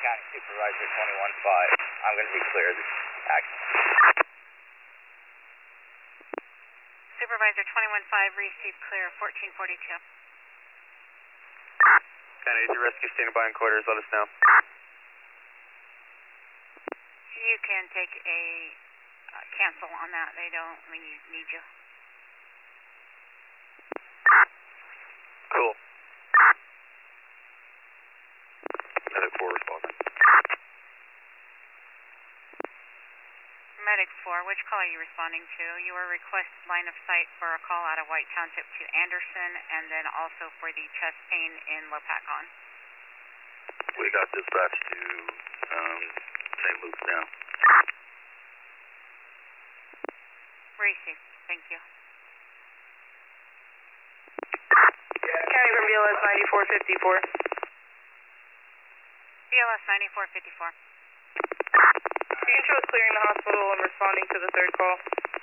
County Supervisor 21-5. I'm going to be clear of this action. Supervisor 21-5, receive clear 1442. County Agent Rescue standing by in quarters, let us know. You can take a cancel on that. They don't need you. Cool. Medic 4 responding. Medic 4, which call are you responding to? You were requested line of sight for a call out of White Township to Anderson, and then also for the chest pain in Lopatcon. We got dispatched to St. Luke's now. Receive. Thank you. County from BLS 9454. BLS 9454. You can show us clearing the hospital and responding to the third call.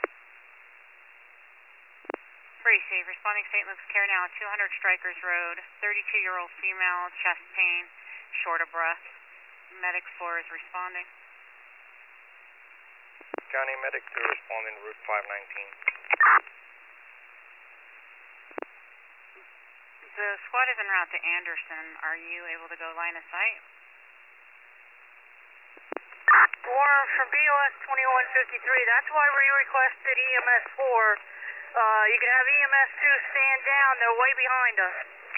Receive. Responding St. Luke's Care now, 200 Strikers Road, 32-year-old female, chest pain, short of breath. Medic 4 is responding. County Medic 2 responding to Route 519. The squad is en route to Anderson. Are you able to go line of sight? Warren from BLS 2153, that's why we requested EMS 4. You can have EMS 2 stand down, they're way behind us.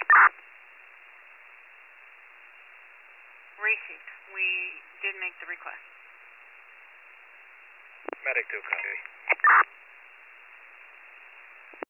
Received. We did make the request. Medic 2, County.